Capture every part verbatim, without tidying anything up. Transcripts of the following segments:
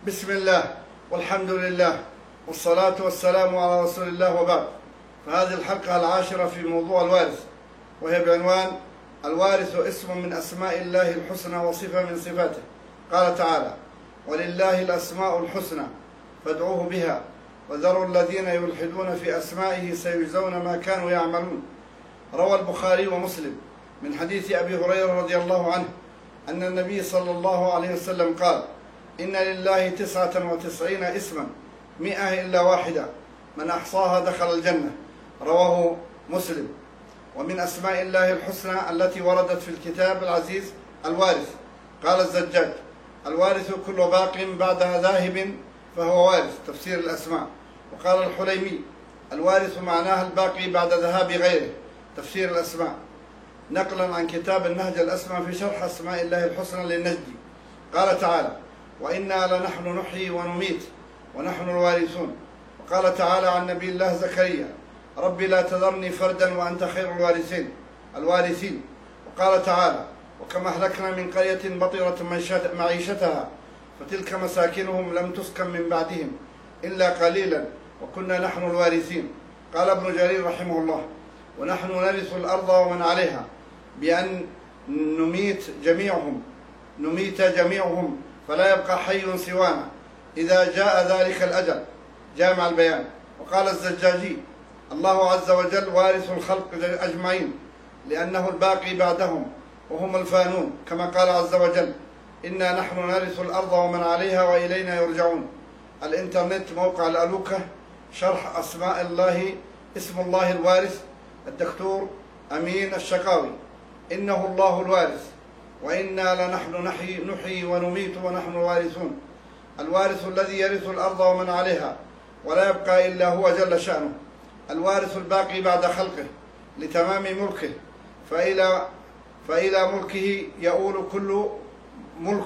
بسم الله والحمد لله والصلاة والسلام على رسول الله وبعد. فهذه الحلقة العاشرة في موضوع الوارث، وهي بعنوان الوارث اسم من أسماء الله الحسنى وصفة من صفاته. قال تعالى: ولله الأسماء الحسنى فادعوه بها وذروا الذين يلحدون في أسمائه سيجزون ما كانوا يعملون. روى البخاري ومسلم من حديث أبي هريرة رضي الله عنه أن النبي صلى الله عليه وسلم قال: إن لله تسعة وتسعين اسما مئة إلا واحدة من أحصاها دخل الجنة. رواه مسلم. ومن أسماء الله الحسنى التي وردت في الكتاب العزيز الوارث. قال الزجاج: الوارث كل باق بعدها ذاهب فهو وارث. تفسير الأسماء. وقال الحليمي: الوارث معناها الباقي بعد ذهاب غيره. تفسير الأسماء، نقلا عن كتاب النهج الأسمى في شرح أسماء الله الحسنى للنجدي. قال تعالى: وإنا لنحن نحيي ونميت ونحن الوارثون. وقال تعالى عن نبي الله زكريا: رب لا تذرني فردا وأنت خير الوارثين الوارثين. وقال تعالى: وكما أهلكنا من قرية بطرت معيشتها فتلك مساكنهم لم تسكن من بعدهم إلا قليلا وكنا نحن الوارثين. قال ابن جرير رحمه الله: ونحن نرث الأرض ومن عليها بأن نميت جميعهم نميت جميعهم فلا يبقى حي سوانا إذا جاء ذلك الأجل. جامع البيان. وقال الزجاجي: الله عز وجل وارث الخلق أجمعين لأنه الباقي بعدهم وهم الفانون، كما قال عز وجل: إنا نحن نرث الأرض ومن عليها وإلينا يرجعون. الإنترنت، موقع الألوكة، شرح أسماء الله اسم الله الوارث، الدكتور أمين الشقاوي. إنه الله الوارث وإنا لنحن نحيي, نحيي ونميت ونحن الوارثون. الوارث الذي يرث الأرض ومن عليها ولا يبقى إلا هو جل شأنه. الوارث الباقي بعد خلقه لتمام ملكه، فإلى, فإلى ملكه يؤول كل ملك.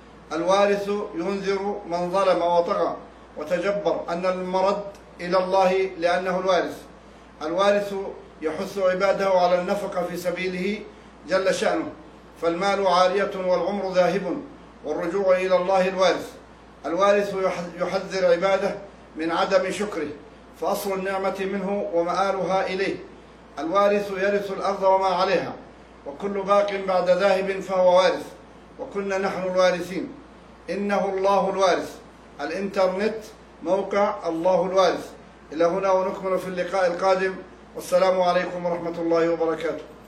الوارث ينذر من ظلم وطغى وتجبر أن المرد إلى الله لأنه الوارث. الوارث يحث عباده على النفقة في سبيله جل شأنه، فالمال عارية والعمر ذاهب والرجوع إلى الله الوارث. الوارث يحذر عباده من عدم شكره، فأصل النعمة منه ومآلها إليه. الوارث يرث الأرض وما عليها، وكل باق بعد ذاهب فهو وارث، وكنا نحن الوارثين. إنه الله الوارث. الإنترنت، موقع الله الوارث. إلى هنا ونكمل في اللقاء القادم، والسلام عليكم ورحمة الله وبركاته.